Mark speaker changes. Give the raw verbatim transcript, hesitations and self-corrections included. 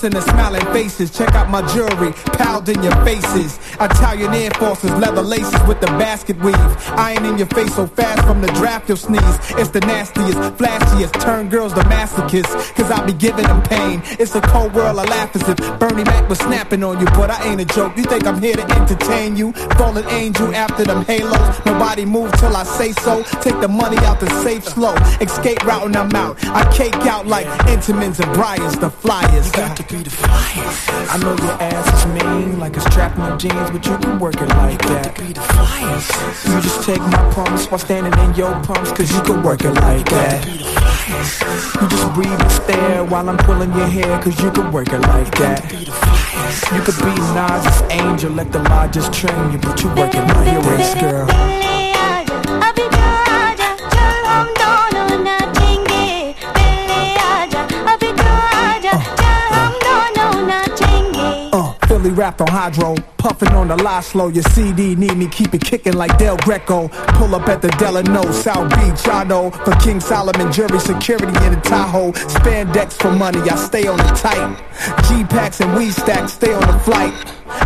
Speaker 1: and the smiling faces. Check out my jewelry, piled in your faces. Italian Air Forces, leather laces with the basket weave. I ain't in your face so fast from the draft you'll sneeze. It's the nastiest, flashiest, turn girls to masochists. Cause I be giving them pain. It's a cold world, I laugh as if Bernie Mac was snapping on you. But I ain't a joke, you think I'm here to entertain you? Fallen angel after them halos. Nobody move till I say so. Take the money out the safe slow. Escape route and I'm out. I cake out like Intamins and Bryans, the flyers.
Speaker 2: You got to be the flyers.
Speaker 1: I know your ass is mean, like it's trapped in your jeans, but you can work it like
Speaker 2: you
Speaker 1: that.
Speaker 2: You got to be the flyers.
Speaker 1: You just take my pumps while standing in your pumps, cause you can work it like
Speaker 2: you
Speaker 1: that.
Speaker 2: Got to be the flyers.
Speaker 1: You just breathe and stare while I'm pulling your hair, cause you can work it like
Speaker 2: you
Speaker 1: that.
Speaker 2: Got to be the flyers.
Speaker 1: You could be Nas's angel, let the law just train you, but you work it like this, girl. Philly rapped on hydro, puffin' on the lie slow. Your C D need me, keep it kicking like Del Greco. Pull up at the Delano, South Beach, I know. For King Solomon, jury security in the Tahoe. Spandex for money, I stay on the tight. G-packs and weed stacks, stay on the flight.